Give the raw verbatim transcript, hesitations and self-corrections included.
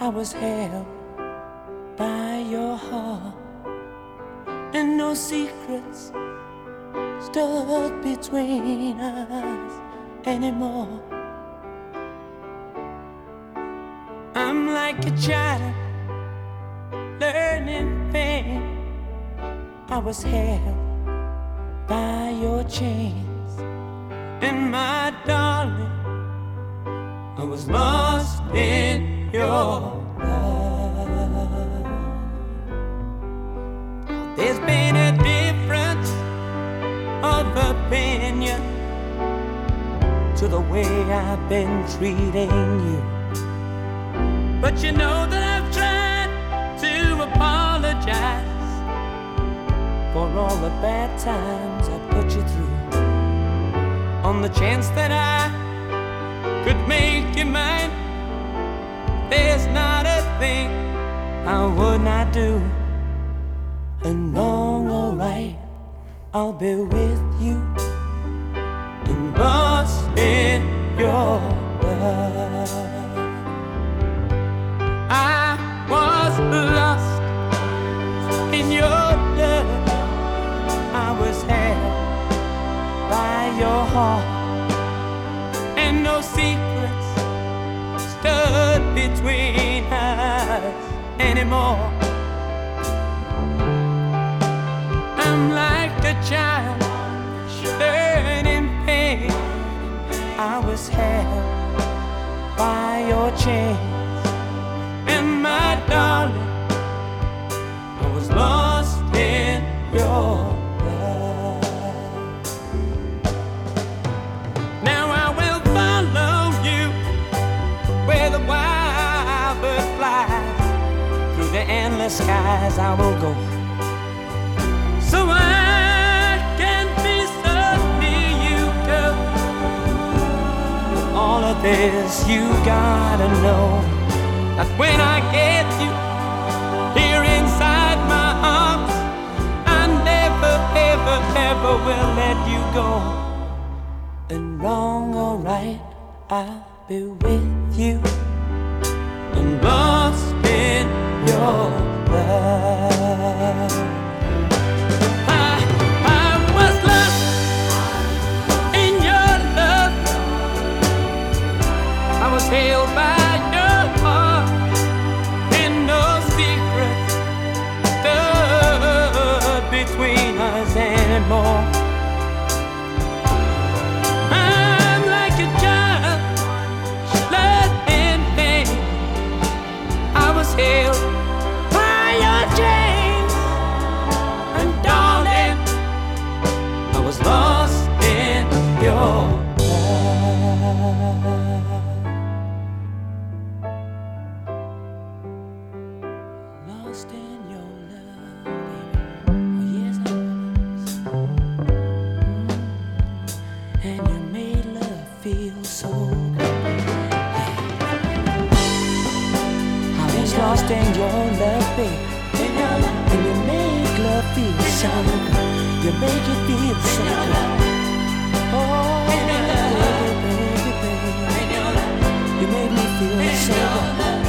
I was held by your heart, and no secrets stood between us anymore. I'm like a child learning pain. I was held by your chains, and my darling, I was lost in your love. There's been a difference of opinion to the way I've been treating you, but you know that I've tried to apologize for all the bad times I put you through, on the chance that I could make you mine. There's not a thing I would not do. And wrong or right, I'll be with you and lost in your love. I was lost in your love. I was held by your heart, and no secrets stood between us anymore. I'm like a child learning pain. I was held by your chains, and my darling, I was lost in your love. Now I will follow you where the wild bird flies. Through the endless skies I will go, so I can be so near you, girl. With all of this, you gotta know that when I get you here inside my arms, I never, ever, ever will let you go. And wrong or right, I'll be with you and lost in your love. I was held by your heart, and no secrets stood between us anymore. I'm like a child lost in pain. I was held by your chains, and darling, I was lost in your love. Lost in your love, baby. Oh yes, I was. Mm. And you made love feel so good. Yeah. I was lost in your love, baby. And you make love feel so good. You make it feel so good. Oh, baby, baby, baby. You made me feel so good.